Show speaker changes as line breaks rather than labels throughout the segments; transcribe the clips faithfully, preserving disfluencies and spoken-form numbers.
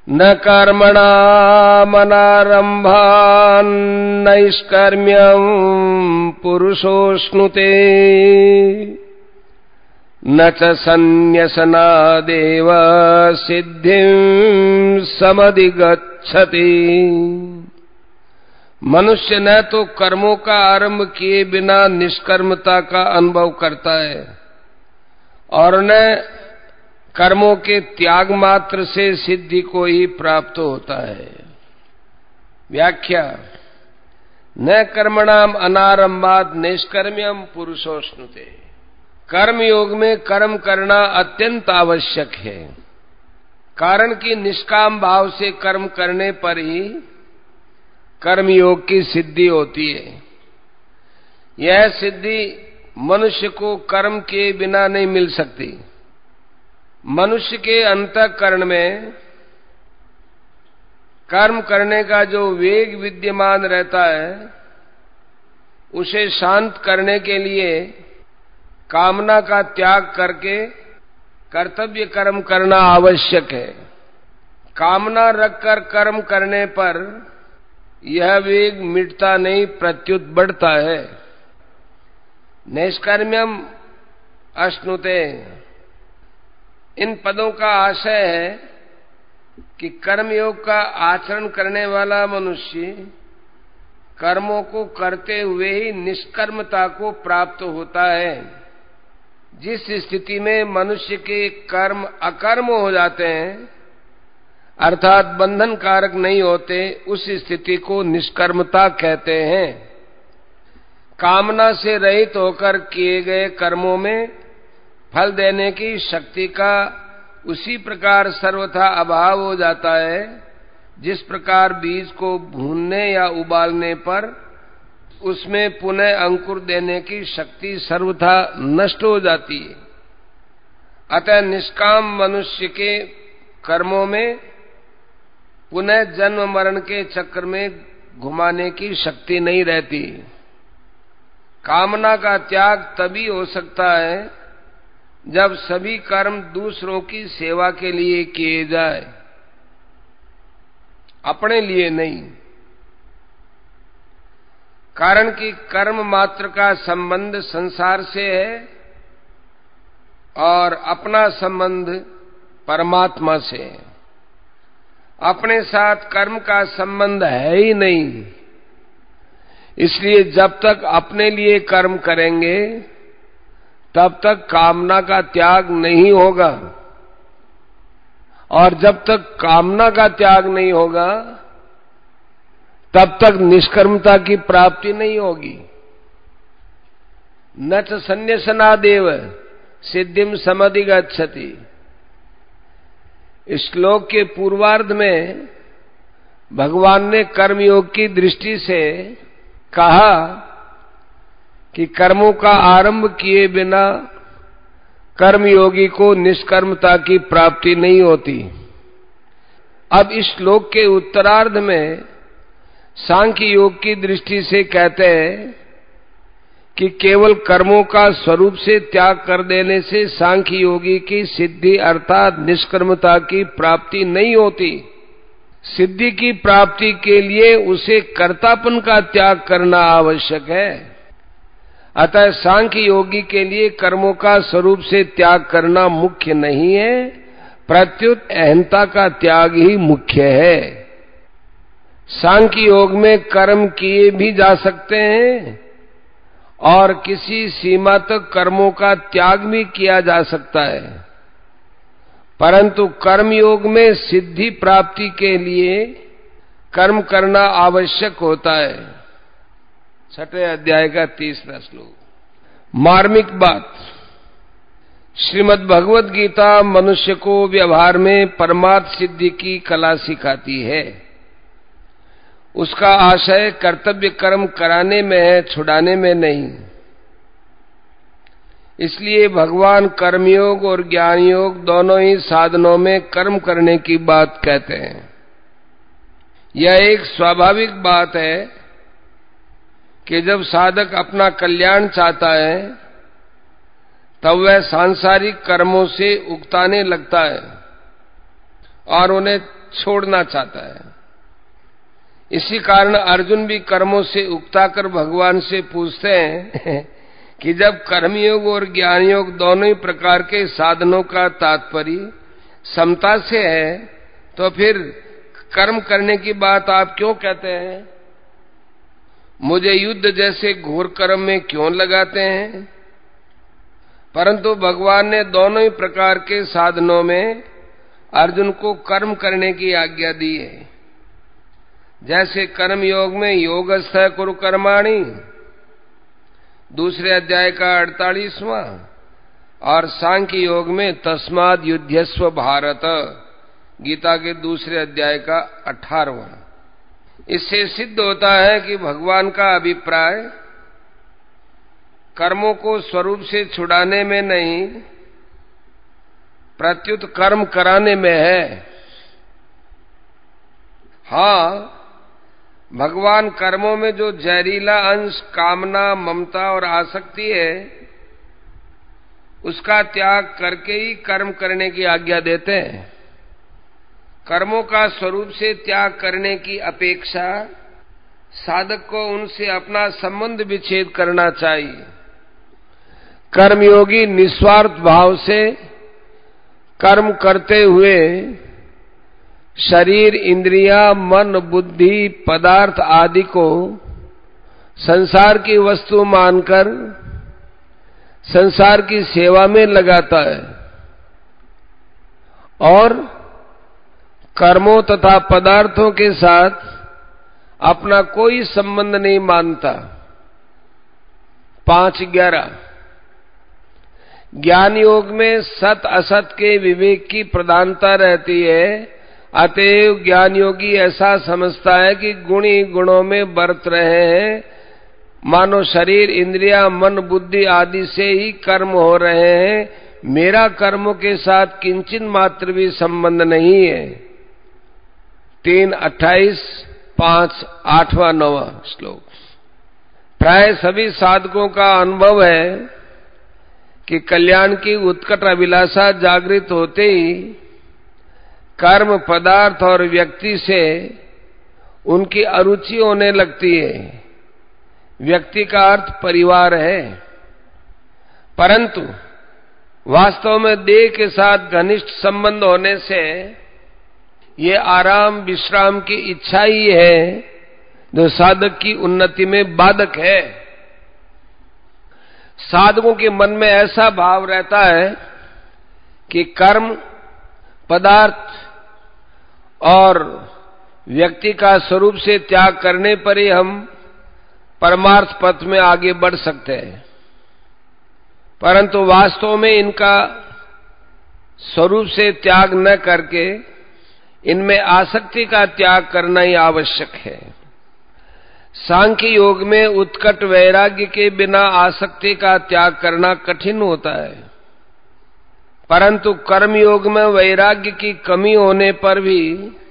न कर्मणामनारम्भान् नैष्कर्म्यं पुरुषोऽश्नुते न च सन्न्यसनादेव सिद्धिं समधिगच्छति। मनुष्य न तो कर्मों का आरंभ किए बिना निष्कर्मता का अनुभव करता है और न कर्मों के त्याग मात्र से सिद्धि को ही प्राप्त होता है। व्याख्या: न कर्मणाम अनारंभात् नैष्कर्म्यम पुरुषोऽश्नुते। कर्म योग में कर्म करना अत्यंत आवश्यक है, कारण कि निष्काम भाव से कर्म करने पर ही कर्म योग की सिद्धि होती है। यह सिद्धि मनुष्य को कर्म के बिना नहीं मिल सकती। मनुष्य के अंतःकरण में कर्म करने का जो वेग विद्यमान रहता है, उसे शांत करने के लिए कामना का त्याग करके कर्तव्य कर्म करना आवश्यक है। कामना रखकर कर्म करने पर यह वेग मिटता नहीं, प्रत्युत बढ़ता है। नैष्कर्म्यम अश्नुते, इन पदों का आशय है कि कर्मयोग का आचरण करने वाला मनुष्य कर्मों को करते हुए ही निष्कर्मता को प्राप्त होता है। जिस स्थिति में मनुष्य के कर्म अकर्म हो जाते हैं, अर्थात बंधन कारक नहीं होते, उस स्थिति को निष्कर्मता कहते हैं। कामना से रहित होकर किए गए कर्मों में फल देने की शक्ति का उसी प्रकार सर्वथा अभाव हो जाता है, जिस प्रकार बीज को भूनने या उबालने पर उसमें पुनः अंकुर देने की शक्ति सर्वथा नष्ट हो जाती है। अतः निष्काम मनुष्य के कर्मों में पुनः जन्म मरण के चक्र में घुमाने की शक्ति नहीं रहती। कामना का त्याग तभी हो सकता है जब सभी कर्म दूसरों की सेवा के लिए किए जाए, अपने लिए नहीं। कारण कि कर्म मात्र का संबंध संसार से है और अपना संबंध परमात्मा से है। अपने साथ कर्म का संबंध है ही नहीं। इसलिए जब तक अपने लिए कर्म करेंगे तब तक कामना का त्याग नहीं होगा, और जब तक कामना का त्याग नहीं होगा तब तक निष्कर्मता की प्राप्ति नहीं होगी। न च सन्न्यसनादेव सिद्धिम समधिगच्छति। इस श्लोक के पूर्वार्ध में भगवान ने कर्मयोग की दृष्टि से कहा कि कर्मों का आरंभ किए बिना कर्मयोगी को निष्कर्मता की प्राप्ति नहीं होती। अब इस श्लोक के उत्तरार्ध में सांख्य योग की दृष्टि से कहते हैं कि केवल कर्मों का स्वरूप से त्याग कर देने से सांख्य योगी की सिद्धि अर्थात निष्कर्मता की प्राप्ति नहीं होती। सिद्धि की प्राप्ति के लिए उसे कर्तापन का त्याग करना आवश्यक है। अतः सांख्य योगी के लिए कर्मों का स्वरूप से त्याग करना मुख्य नहीं है, प्रत्युत अहंता का त्याग ही मुख्य है। सांख्य योग में कर्म किए भी जा सकते हैं और किसी सीमा तक कर्मों का त्याग भी किया जा सकता है, परंतु कर्मयोग में सिद्धि प्राप्ति के लिए कर्म करना आवश्यक होता है। छठे अध्याय का तीसरा श्लोक। मार्मिक बात, श्रीमद् भगवद गीता मनुष्य को व्यवहार में परमार्थ सिद्धि की कला सिखाती है। उसका आशय कर्तव्य कर्म कराने में है, छुड़ाने में नहीं। इसलिए भगवान कर्मयोग और ज्ञान योग दोनों ही साधनों में कर्म करने की बात कहते हैं। यह एक स्वाभाविक बात है कि जब साधक अपना कल्याण चाहता है तब वह सांसारिक कर्मों से उकताने लगता है और उन्हें छोड़ना चाहता है। इसी कारण अर्जुन भी कर्मों से उकताकर भगवान से पूछते हैं कि जब कर्मयोग और ज्ञान योग दोनों ही प्रकार के साधनों का तात्पर्य समता से है, तो फिर कर्म करने की बात आप क्यों कहते हैं? मुझे युद्ध जैसे घोर कर्म में क्यों लगाते हैं? परंतु भगवान ने दोनों ही प्रकार के साधनों में अर्जुन को कर्म करने की आज्ञा दी है। जैसे कर्म योग में योगस्थ कुरु कर्माणि, दूसरे अध्याय का अड़तालीसवां, और सांख्य योग में तस्माद् युध्यस्व भारत, गीता के दूसरे अध्याय का अठारहवां। इससे सिद्ध होता है कि भगवान का अभिप्राय कर्मों को स्वरूप से छुड़ाने में नहीं, प्रत्युत कर्म कराने में है। हाँ, भगवान कर्मों में जो जहरीला अंश कामना, ममता और आसक्ति है, उसका त्याग करके ही कर्म करने की आज्ञा देते हैं। कर्मों का स्वरूप से त्याग करने की अपेक्षा साधक को उनसे अपना संबंध विच्छेद करना चाहिए। कर्मयोगी निस्वार्थ भाव से कर्म करते हुए शरीर, इंद्रियां, मन, बुद्धि, पदार्थ आदि को संसार की वस्तु मानकर संसार की सेवा में लगाता है और कर्मों तथा पदार्थों के साथ अपना कोई संबंध नहीं मानता। पांच ग्यारह ज्ञान योग में सत असत के विवेक की प्रधानता रहती है। अतएव ज्ञान योगी ऐसा समझता है कि गुण ही गुणों में बरत रहे हैं, मानो शरीर, इंद्रिया, मन, बुद्धि आदि से ही कर्म हो रहे हैं, मेरा कर्मों के साथ किंचित मात्र भी संबंध नहीं है। तीन अट्ठाईस पांच आठवां नौवां श्लोक। प्राय सभी साधकों का अनुभव है कि कल्याण की उत्कट अभिलाषा जागृत होते ही कर्म, पदार्थ और व्यक्ति से उनकी अरुचि होने लगती है। व्यक्ति का अर्थ परिवार है, परंतु वास्तव में देह के साथ घनिष्ठ संबंध होने से ये आराम विश्राम की इच्छा ही है जो साधक की उन्नति में बाधक है। साधकों के मन में ऐसा भाव रहता है कि कर्म, पदार्थ और व्यक्ति का स्वरूप से त्याग करने पर ही हम परमार्थ पथ में आगे बढ़ सकते हैं, परंतु वास्तव में इनका स्वरूप से त्याग न करके इनमें आसक्ति का त्याग करना ही आवश्यक है। सांख्य योग में उत्कट वैराग्य के बिना आसक्ति का त्याग करना कठिन होता है, परंतु कर्म योग में वैराग्य की कमी होने पर भी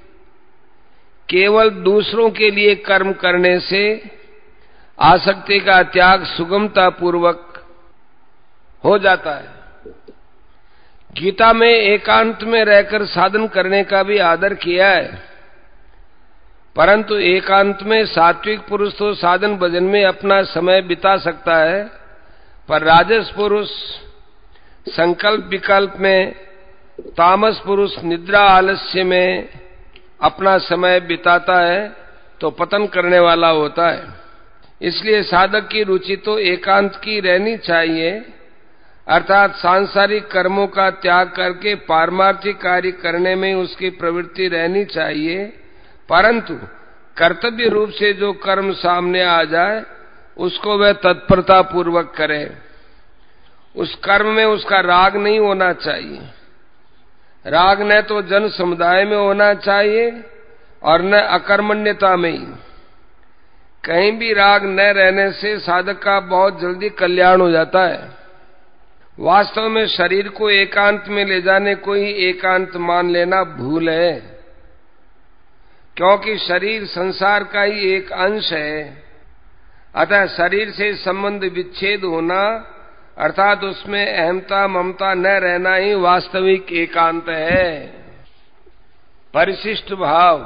केवल दूसरों के लिए कर्म करने से आसक्ति का त्याग सुगमता पूर्वक हो जाता है। गीता में एकांत में रहकर साधन करने का भी आदर किया है, परंतु एकांत में सात्विक पुरुष तो साधन भजन में अपना समय बिता सकता है, पर राजस पुरुष संकल्प विकल्प में, तामस पुरुष निद्रा आलस्य में अपना समय बिताता है तो पतन करने वाला होता है। इसलिए साधक की रुचि तो एकांत की रहनी चाहिए, अर्थात सांसारिक कर्मों का त्याग करके पारमार्थिक कार्य करने में उसकी प्रवृत्ति रहनी चाहिए, परंतु कर्तव्य रूप से जो कर्म सामने आ जाए उसको वह तत्परता पूर्वक करे। उस कर्म में उसका राग नहीं होना चाहिए। राग न तो जन समुदाय में होना चाहिए और न अकर्मण्यता में ही। कहीं भी राग न रहने से साधक का बहुत जल्दी कल्याण हो जाता है। वास्तव में शरीर को एकांत में ले जाने को ही एकांत मान लेना भूल है, क्योंकि शरीर संसार का ही एक अंश है। अतः शरीर से संबंध विच्छेद होना अर्थात उसमें अहमता ममता न रहना ही वास्तविक एकांत है। परिशिष्ट भाव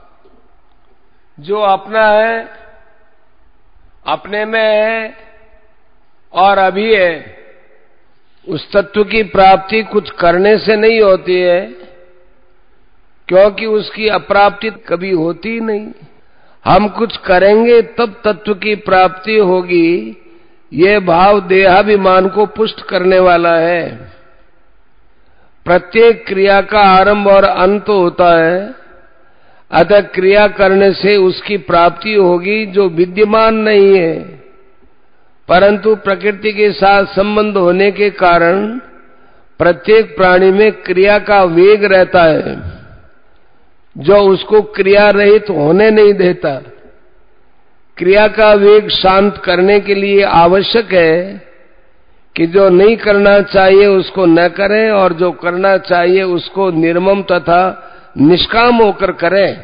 जो अपना है, अपने में है और अभी है, उस तत्व की प्राप्ति कुछ करने से नहीं होती है, क्योंकि उसकी अप्राप्ति कभी होती ही नहीं। हम कुछ करेंगे तब तत्व की प्राप्ति होगी। ये भाव देहाभिमान को पुष्ट करने वाला है। प्रत्येक क्रिया का आरंभ और अंत होता है, अतः क्रिया करने से उसकी प्राप्ति होगी जो विद्यमान नहीं है, परंतु प्रकृति के साथ संबंध होने के कारण प्रत्येक प्राणी में क्रिया का वेग रहता है, जो उसको क्रिया रहित होने नहीं देता। क्रिया का वेग शांत करने के लिए आवश्यक है कि जो नहीं करना चाहिए उसको न करें और जो करना चाहिए उसको निर्मम तथा निष्काम होकर करें।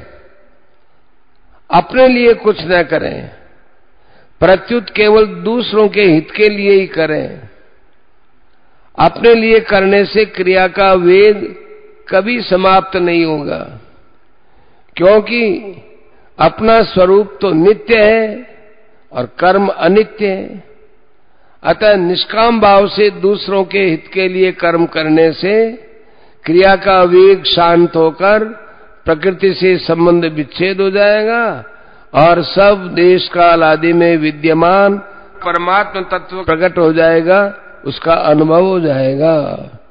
अपने लिए कुछ न करें, प्रत्युत केवल दूसरों के हित के लिए ही करें। अपने लिए करने से क्रिया का वेग कभी समाप्त नहीं होगा, क्योंकि अपना स्वरूप तो नित्य है और कर्म अनित्य है। अतः निष्काम भाव से दूसरों के हित के लिए कर्म करने से क्रिया का वेग शांत होकर प्रकृति से संबंध विच्छेद हो जाएगा और सब देश काल आदि में विद्यमान परमात्मा तत्व प्रकट हो जाएगा, उसका अनुभव हो जाएगा।